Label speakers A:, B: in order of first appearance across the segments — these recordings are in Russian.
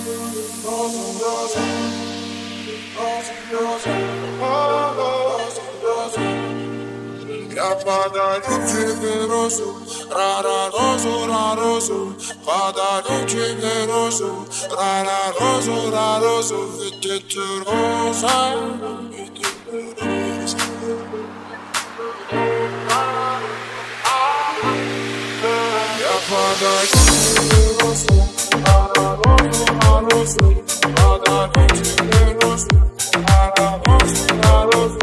A: Я подарю тебе розу, розу, розу. Подарю тебе розу, розу. Ведь это роза, ведь это роза. Я подарю тебе розу, розу. Подарю тебе розу, розу.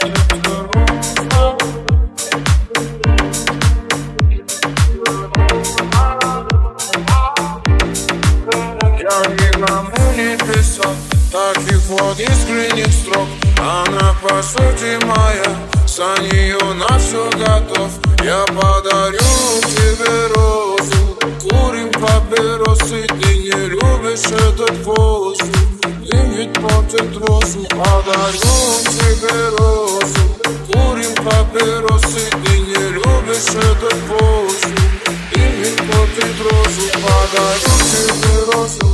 A: Не писал таких вот искренних строк. Она по сути моя, за нее на все готов. Я подарю тебе розу, курим папиросы. Ты не любишь этот воздух, ты ведь портит розу. Подарю тебе розу, курим папиросы. Ты не любишь этот воздух, ты ведь портит розу. Подарю тебе розу,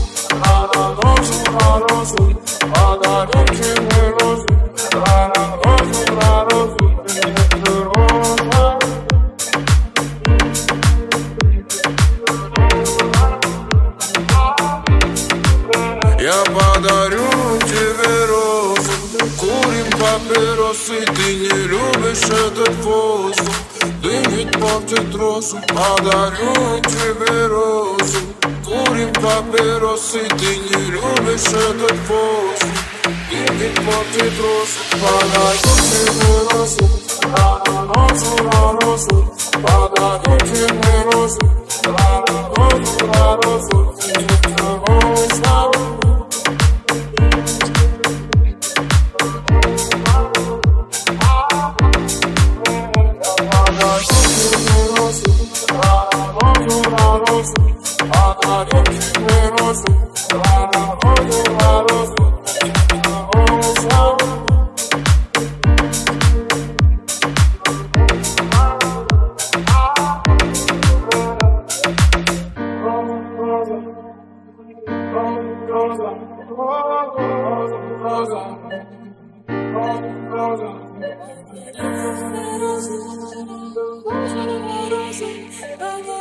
A: розу. Подарю тебе розу, розу. Это роза. Я подарю тебе розу, курим папиросы. Ты не любишь этот воздух, дымит портит розу. Подарю тебе розу, курим папиросы. Ты не любишь этот воздух, дымит портит розу. Подарю тебе розу, розу. Подарю тебе розу, розу. Это роза. Роза.